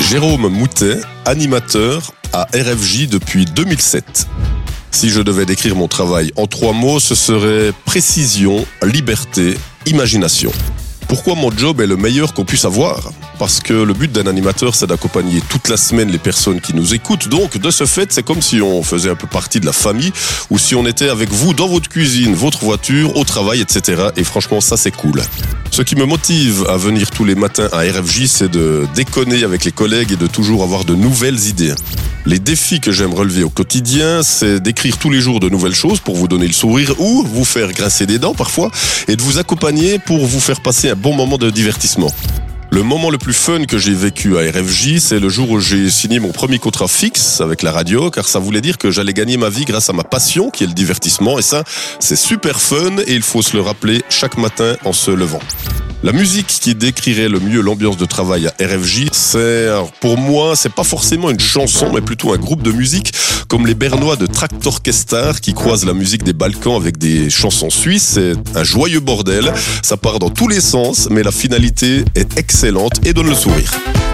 Jérôme Moutet, animateur à RFJ depuis 2007. Si je devais décrire mon travail en 3 mots, ce serait précision, liberté, imagination. Pourquoi mon job est le meilleur qu'on puisse avoir ? Parce que le but d'un animateur, c'est d'accompagner toute la semaine les personnes qui nous écoutent. Donc, de ce fait, c'est comme si on faisait un peu partie de la famille ou si on était avec vous dans votre cuisine, votre voiture, au travail, etc. Et franchement, ça, c'est cool. Ce qui me motive à venir tous les matins à RFJ, c'est de déconner avec les collègues et de toujours avoir de nouvelles idées. Les défis que j'aime relever au quotidien, c'est d'écrire tous les jours de nouvelles choses pour vous donner le sourire ou vous faire grincer des dents parfois et de vous accompagner pour vous faire passer un bon moment de divertissement. Le moment le plus fun que j'ai vécu à RFJ, c'est le jour où j'ai signé mon premier contrat fixe avec la radio, car ça voulait dire que j'allais gagner ma vie grâce à ma passion, qui est le divertissement, et ça, c'est super fun, et il faut se le rappeler chaque matin en se levant. La musique qui décrirait le mieux l'ambiance de travail à RFJ, pour moi, c'est pas forcément une chanson, mais plutôt un groupe de musique comme les Bernois de Traktorkestar qui croisent la musique des Balkans avec des chansons suisses. C'est un joyeux bordel, ça part dans tous les sens, mais la finalité est excellente et donne le sourire.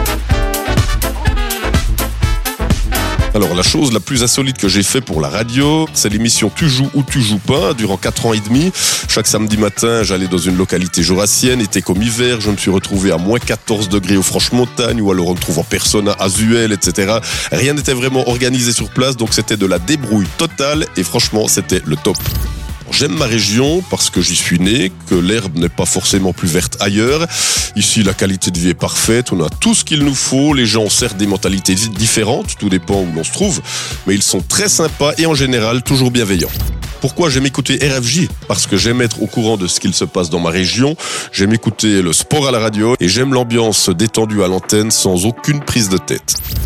Alors, la chose la plus insolite que j'ai fait pour la radio, c'est l'émission Tu joues ou tu joues pas, durant 4 ans et demi. Chaque samedi matin, j'allais dans une localité jurassienne, été comme hiver, je me suis retrouvé à moins 14 degrés aux Franches-Montagnes, ou alors on ne trouvant personne à Azuel, etc. Rien n'était vraiment organisé sur place, donc c'était de la débrouille totale, et franchement, c'était le top. J'aime ma région parce que j'y suis né, que l'herbe n'est pas forcément plus verte ailleurs. Ici, la qualité de vie est parfaite, on a tout ce qu'il nous faut. Les gens ont certes des mentalités différentes, tout dépend où l'on se trouve, mais ils sont très sympas et en général toujours bienveillants. Pourquoi j'aime écouter RFJ ? Parce que j'aime être au courant de ce qu'il se passe dans ma région, j'aime écouter le sport à la radio et j'aime l'ambiance détendue à l'antenne sans aucune prise de tête.